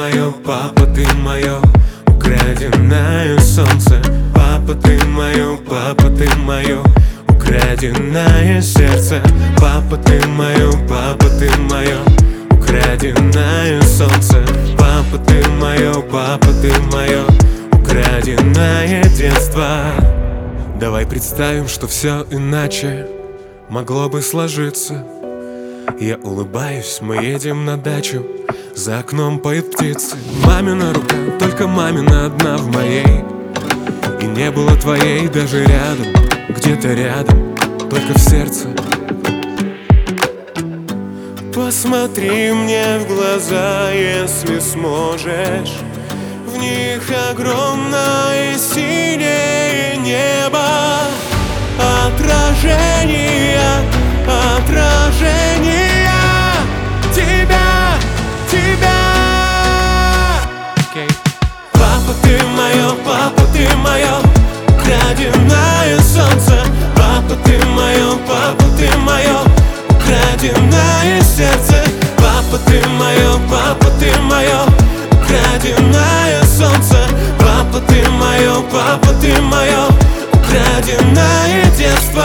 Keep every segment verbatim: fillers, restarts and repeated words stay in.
мое, папа, ты мое украденное солнце. Папа, ты мое, папа, ты мое украденное сердце. Папа, ты мое, папа, ты мое украденное солнце. Папа, ты мое, папа, ты мое украденное детство. Давай представим, что все иначе могло бы сложиться. Я улыбаюсь, мы едем на дачу, за окном поют птицы. Мамина рука, только мамина одна в моей. И не было твоей даже рядом, где-то рядом, только в сердце. Посмотри мне в глаза, если сможешь. В них огромное синее небо. Отражение, отражение тебя, тебя. Okay. Папа, ты мое, папа, ты мое украденное солнце. Папа, ты мое, папа, ты мое украденное сердце. Папа, ты мое, папа, ты мое украденное солнце. Папа, ты мое, папа, ты мое украденное детство.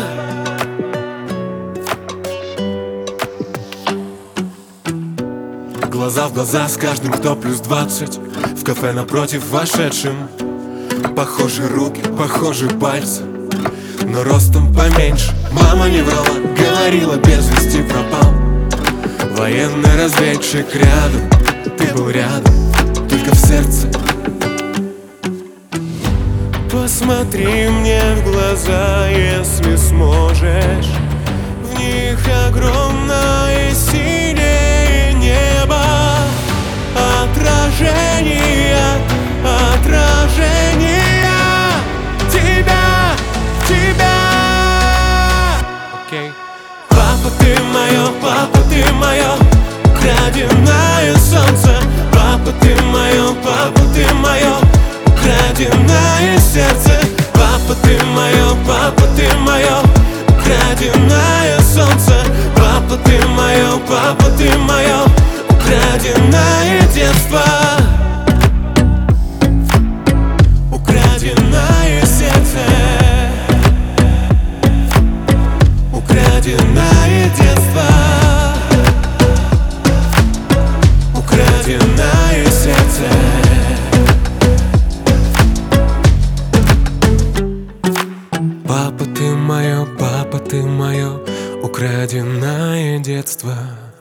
Глаза в глаза с каждым, кто плюс двадцать. В кафе напротив вошедшим. Похожи руки, похожи пальцы, но ростом поменьше. Мама не врала, говорила, без вести пропал. Военный разведчик рядом, ты был рядом, только в сердце. Посмотри мне в глаза, если сможешь. В них огромное синее небо. Отражение, отражение тебя, тебя. Okay. Папа, ты мое, папа, ты мое украденное солнце. Папа, ты мое, папа, ты мое украденное сердце. Папа, ты мое, папа, ты мое украденное солнце. Папа, ты мое, папа, ты мое украденное детство. Украденное сердце. Украденное детство. Украденное сердце. Папа, ты мое, папа, ты мое украденное детство.